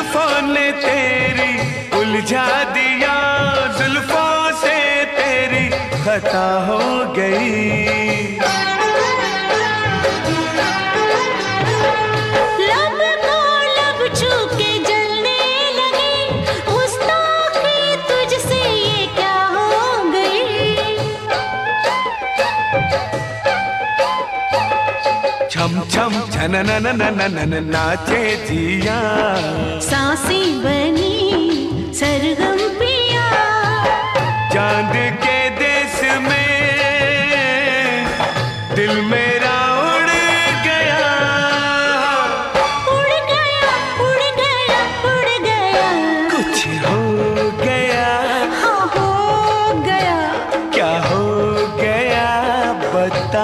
जुल्फों ने तेरी उलझा दिया, जुल्फों से तेरी खता हो गई। लब को लब छू के जलने लगी, गुस्ताखी तुझसे ये क्या हो गई। छम छम छननननननन नाचे जिया, सांसें बनी सरगम पिया। चांद के देश में दिल मेरा उड़ गया, उड़ गया उड़ गया उड़ गया। कुछ हो गया। हाँ हो गया। क्या हो गया बता।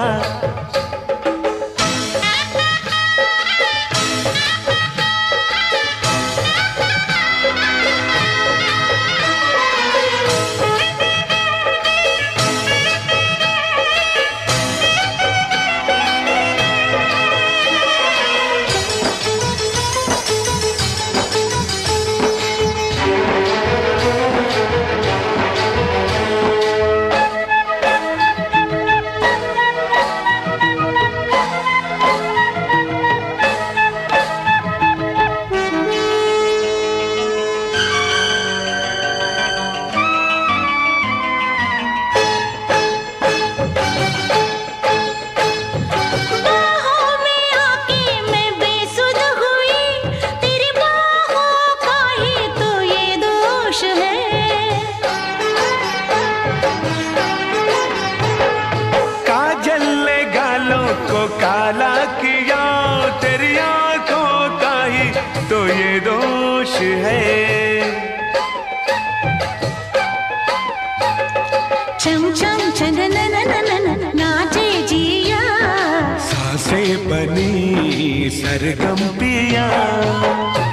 को काला किया तेरी आंखों का ही तो ये दोष है। चम चम चनननननन नाचे जिया, सांसें बनी सरगम पिया।